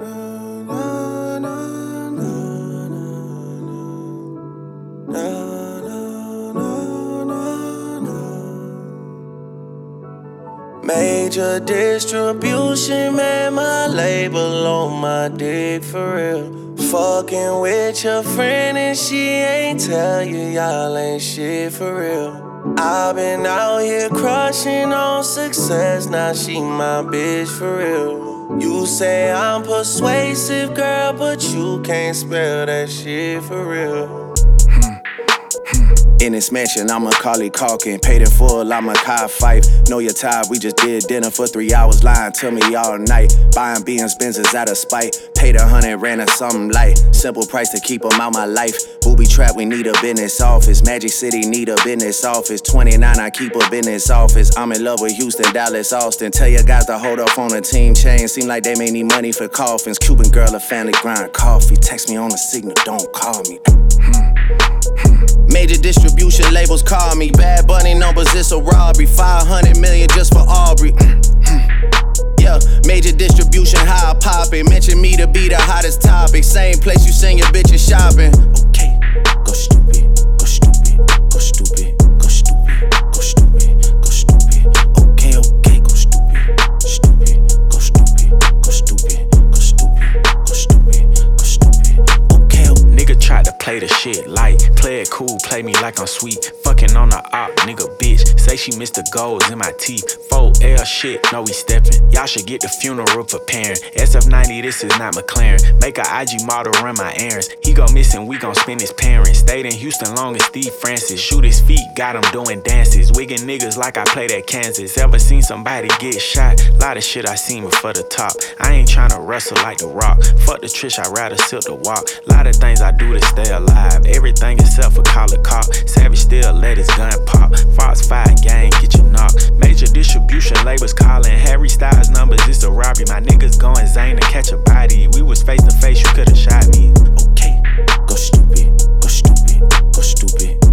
Major distribution, man, my label on my dick for real. Fucking with your friend and she ain't tell you y'all ain't shit for real. I've been out here crushing on success, now she my bitch for real. You say I'm persuasive, girl, but you can't spell that shit for real. In this mansion, I'm Macaulay Culkin. Paid in full, I'm a Kai Fife. Know your type, we just did dinner for 3 hours, lying to me all night. Buying BM's Benzes out of spite. Paid 100, ran a something light. Simple price to keep them out my life. Booby trap, we need a business office. Magic City need a business office. 29, I keep a business office. I'm in love with Houston, Dallas, Austin. Tell your guys to hold up on the team chain. Seem like they may need money for coffins. Cuban girl, a family grind coffee. Text me on the signal, don't call me. Major distribution labels call me. Bad Bunny numbers, it's a robbery. 500 million just for Aubrey. Yeah, major distribution, how I pop it. Mention me to be the hottest topic. Same place you send your bitches shopping. Okay, go stupid, go stupid, go stupid, go stupid, go stupid, go stupid. Okay, okay, go stupid, stupid, go stupid, go stupid, go stupid, go stupid, go stupid. Okay, nigga tried to play the shit light. Play it cool, play me like I'm sweet. Fucking on the op, nigga bitch. Say she missed the goals in my teeth. 4L shit, no we steppin'. Y'all should get the funeral preparing. SF90, this is not McLaren. Make a IG model run my errands. He go missing, we gon' spin his parents. Stayed in Houston long as Steve Francis. Shoot his feet, got him doing dances. Wiggin' niggas like I played at Kansas. Ever seen somebody get shot? Lot of shit I seen before the top. I ain't tryna wrestle like The Rock. Fuck the Trish, I'd rather silk the walk. Lot of things I do to stay alive. Everything except for call a cop. Savage still let his gun pop. Fox 5 gang, get you knocked. Major distribution labels calling. Harry Styles numbers, it's a robbery. My niggas going Zane to catch a body. We was face to face, you could've shot me. okay, go stupid, go stupid, go stupid.